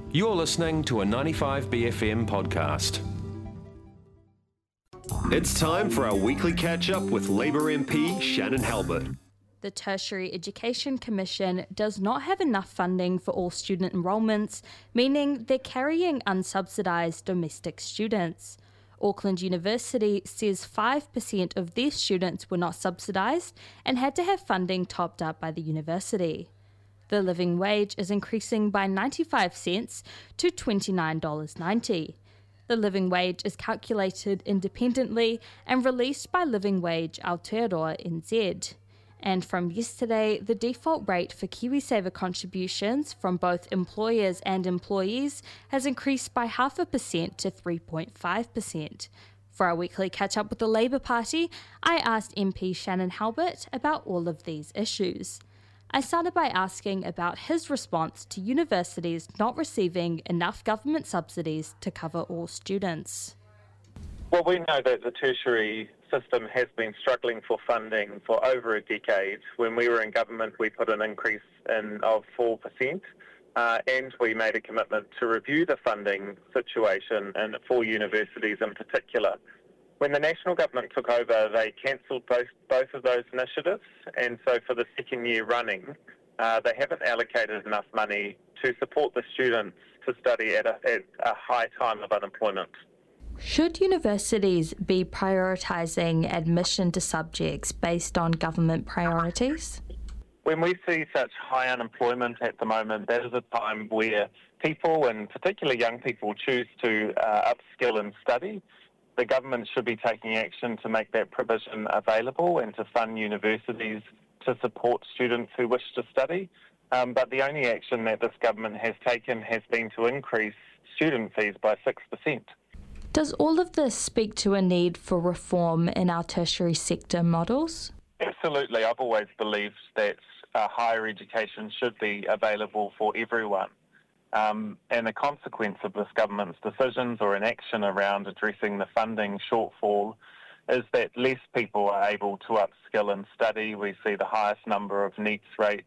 You're listening to a 95BFM podcast. It's time for our weekly catch-up with Labour MP Shannon Halbert. The Tertiary Education Commission does not have enough funding for all student enrolments, meaning they're carrying unsubsidised domestic students. Auckland University says 5% of their students were not subsidised and had to have funding topped up by the university. The living wage is increasing by 95 cents to $29.90. The living wage is calculated independently and released by Living Wage Aotearoa NZ. And from yesterday, the default rate for KiwiSaver contributions from both employers and employees has increased by 0.5% to 3.5%. For our weekly catch-up with the Labour Party, I asked MP Shannon Halbert about all of these issues. I started by asking about his response to universities not receiving enough government subsidies to cover all students. Well, we know that the tertiary system has been struggling for funding for over a decade. When we were in government, we put an increase of 4%, and we made a commitment to review the funding situation for universities in particular. When the national government took over, they cancelled both of those initiatives, and so for the second year running, they haven't allocated enough money to support the students to study at a high time of unemployment. Should universities be prioritising admission to subjects based on government priorities? When we see such high unemployment at the moment, that is a time where people, and particularly young people, choose to upskill and study. The government should be taking action to make that provision available and to fund universities to support students who wish to study. But the only action that this government has taken has been to increase student fees by 6%. Does all of this speak to a need for reform in our tertiary sector models? Absolutely. I've always believed that higher education should be available for everyone. And the consequence of this government's decisions or inaction around addressing the funding shortfall is that less people are able to upskill and study. We see the highest number of NEETs rates,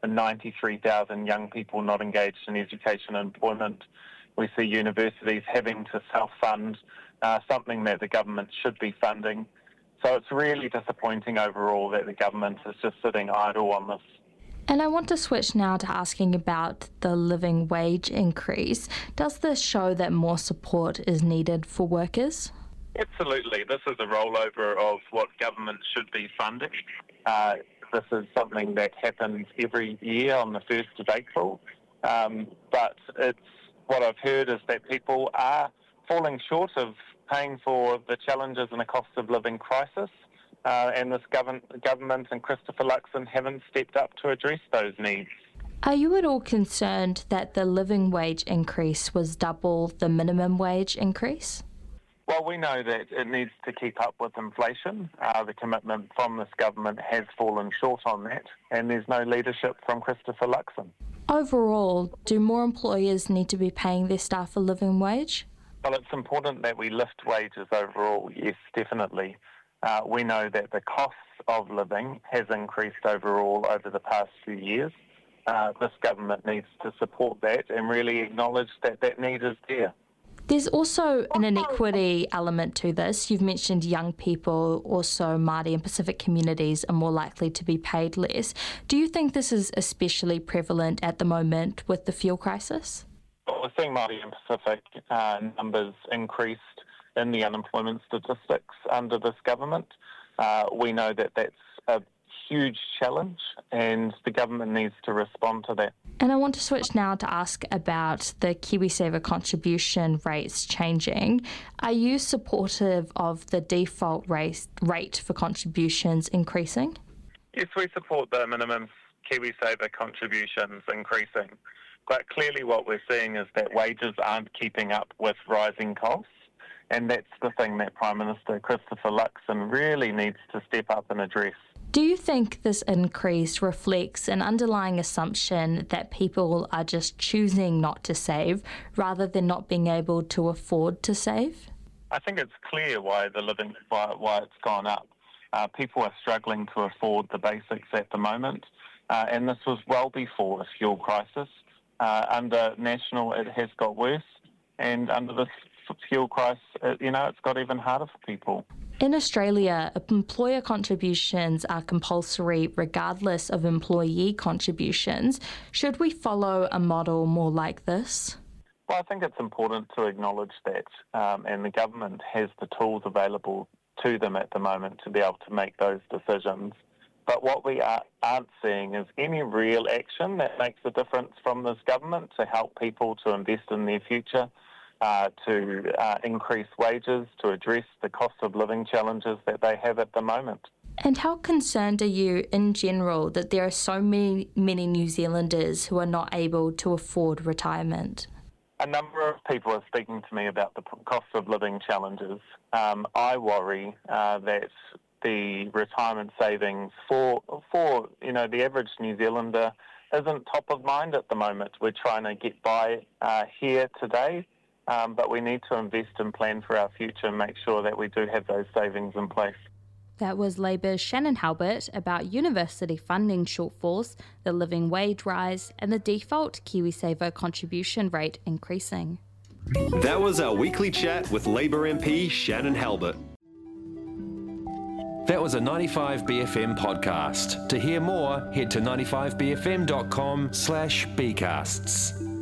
93,000 young people not engaged in education and employment. We see universities having to self-fund something that the government should be funding. So it's really disappointing overall that the government is just sitting idle on this. And I want to switch now to asking about the living wage increase. Does this show that more support is needed for workers? Absolutely. This is a rollover of what government should be funding. This is something that happens every year on the 1st of April. But what I've heard is that people are falling short of paying for the challenges and the cost of living crisis. And this government and Christopher Luxon haven't stepped up to address those needs. Are you at all concerned that the living wage increase was double the minimum wage increase? Well, we know that it needs to keep up with inflation. The commitment from this government has fallen short on that, and there's no leadership from Christopher Luxon. Overall, do more employers need to be paying their staff a living wage? Well, it's important that we lift wages overall, yes, definitely. We know that the costs of living has increased overall over the past few years. This government needs to support that and really acknowledge that that need is there. There's also an inequity element to this. You've mentioned young people, also Māori and Pacific communities are more likely to be paid less. Do you think this is especially prevalent at the moment with the fuel crisis? Well, we're seeing Māori and Pacific numbers increased in the unemployment statistics under this government. We know that that's a huge challenge and the government needs to respond to that. And I want to switch now to ask about the KiwiSaver contribution rates changing. Are you supportive of the default rate for contributions increasing? Yes, we support the minimum KiwiSaver contributions increasing. But clearly what we're seeing is that wages aren't keeping up with rising costs. And that's the thing that Prime Minister Christopher Luxon really needs to step up and address. Do you think this increase reflects an underlying assumption that people are just choosing not to save rather than not being able to afford to save? I think it's clear why it's gone up. People are struggling to afford the basics at the moment, and this was well before the fuel crisis. Under National, it has got worse, and under this fuel crisis, it's got even harder for people. In Australia, employer contributions are compulsory regardless of employee contributions. Should we follow a model more like this? Well, I think it's important to acknowledge that, and the government has the tools available to them at the moment to be able to make those decisions. But what we aren't seeing is any real action that makes a difference from this government to help people to invest in their future, to increase wages, to address the cost of living challenges that they have at the moment. And how concerned are you in general that there are so many New Zealanders who are not able to afford retirement? A number of people are speaking to me about the cost of living challenges. I worry that the retirement savings for the average New Zealander isn't top of mind at the moment. We're trying to get by here today, but we need to invest and plan for our future and make sure that we do have those savings in place. That was Labour's Shannon Halbert about university funding shortfalls, the living wage rise, and the default KiwiSaver contribution rate increasing. That was our weekly chat with Labour MP Shannon Halbert. That was a 95BFM podcast. To hear more, head to 95bfm.com/bcasts.